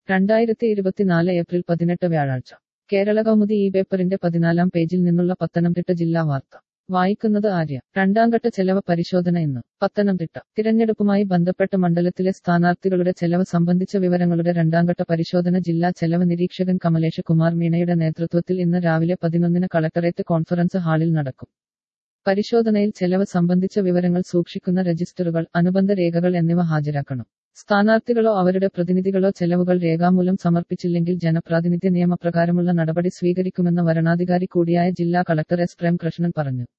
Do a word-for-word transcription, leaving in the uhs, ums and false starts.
രണ്ടായിരത്തി ഇരുപത്തിനാല് ഏപ്രിൽ പതിനെട്ട് വ്യാഴാഴ്ച കേരള കൗമുദി ഈ പേപ്പറിന്റെ പതിനാലാം പേജിൽ നിന്നുള്ള പത്തനംതിട്ട ജില്ലാ വാർത്ത വായിക്കുന്നത് ആര്യ. രണ്ടാംഘട്ട ചെലവ് പരിശോധന ഇന്ന്. പത്തനംതിട്ട. തിരഞ്ഞെടുപ്പുമായി ബന്ധപ്പെട്ട് മണ്ഡലത്തിലെ സ്ഥാനാർത്ഥികളുടെ ചെലവ് സംബന്ധിച്ച വിവരങ്ങളുടെ രണ്ടാംഘട്ട പരിശോധന ജില്ലാ ചെലവ് നിരീക്ഷകൻ കമലേഷ് കുമാർ മീണയുടെ നേതൃത്വത്തിൽ ഇന്ന് രാവിലെ പതിനൊന്നിന് കളക്ടറേറ്റ് കോൺഫറൻസ് ഹാളിൽ നടക്കും. പരിശോധനയിൽ ചെലവ് സംബന്ധിച്ച വിവരങ്ങൾ സൂക്ഷിക്കുന്ന രജിസ്റ്ററുകൾ, അനുബന്ധ രേഖകൾ എന്നിവ ഹാജരാക്കണം. സ്ഥാനാർത്ഥികളോ അവരുടെ പ്രതിനിധികളോ ചെലവുകൾ രേഖാമൂലം സമർപ്പിച്ചില്ലെങ്കിൽ ജനപ്രാതിനിധ്യ നിയമപ്രകാരമുള്ള നടപടി സ്വീകരിക്കുമെന്ന് വരണാധികാരി കൂടിയായ ജില്ലാ കളക്ടർ എസ് പ്രേം കൃഷ്ണൻ പറഞ്ഞു.